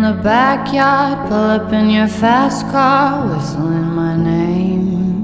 the backyard, pull up in your fast car, whistling my name.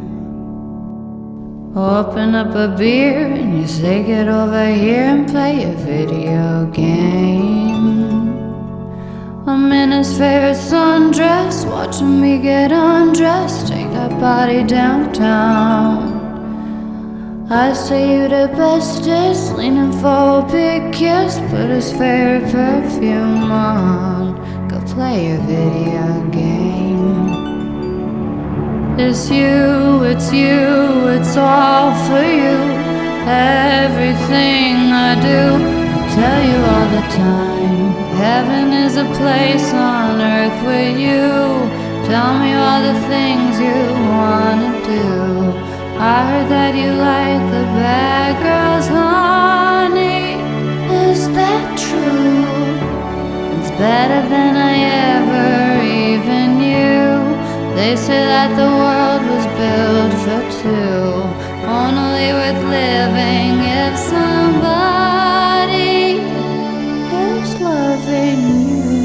Open up a beer and you say get over here and play a video game. I'm in his favorite sundress, watching me get undressed, take that body downtown. I say you the bestest, leaning for a big kiss, put his favorite perfume on, go play a video game. It's you, it's you, it's all for you. Everything I do, I tell you all the time. Heaven is a place on earth with you. Tell me all the things you wanna do. I heard that you like the bad girls, honey. Is that true? It's better than I ever even knew. They say that the world was built for two, only worth living if somebody is loving you.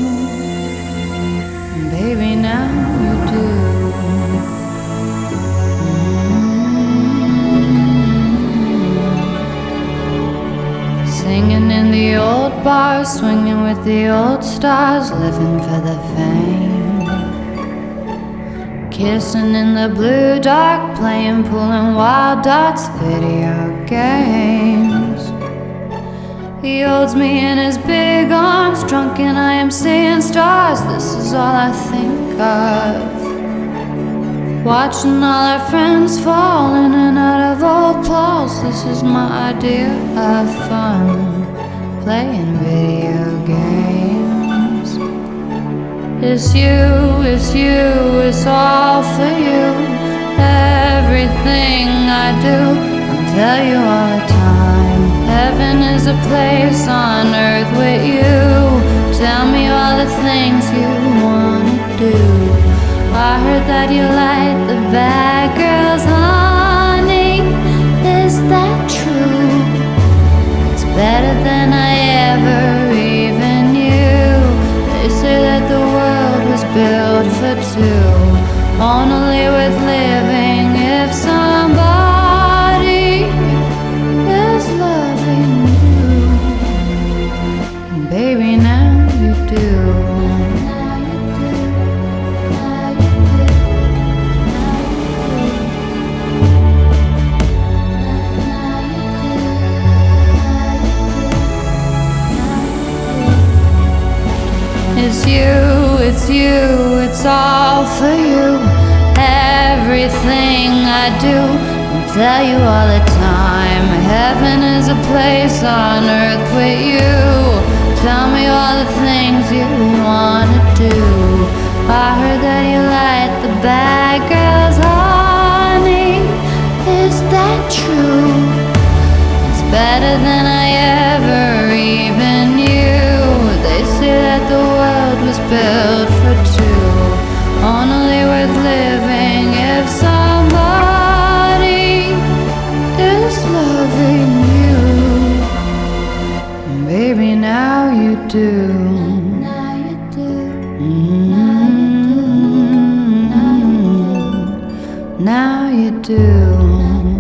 Baby, now you do. Singing in the old bars, swinging with the old stars, living for the fame. Kissing in the blue dark, playing pool and wild dots, video games. He holds me in his big arms, drunk and I am seeing stars. This is all I think of. Watching all our friends fall in and out of old clothes. This is my idea of fun, playing video games. It's you, it's you, it's all for you. Everything I do, I'll tell you all the time. Heaven is a place on earth with you. Tell me all the things you wanna do. I heard that you like the bad girls, honey. Is that true? It's better than I ever even knew. They say that the world was built for two, only worth living if somebody is loving you. And baby, now you do. It's you, it's you, it's all for you. Everything I do, I'll tell you all the time. Heaven is a place on earth with you. Tell me all the things you wanna do. I heard that you like the bad girls, honey. Is that true? It's better than I ever even knew. They say that the world was built for two, only worth living if somebody is loving you. Baby, now you do. Now you do. Now you do.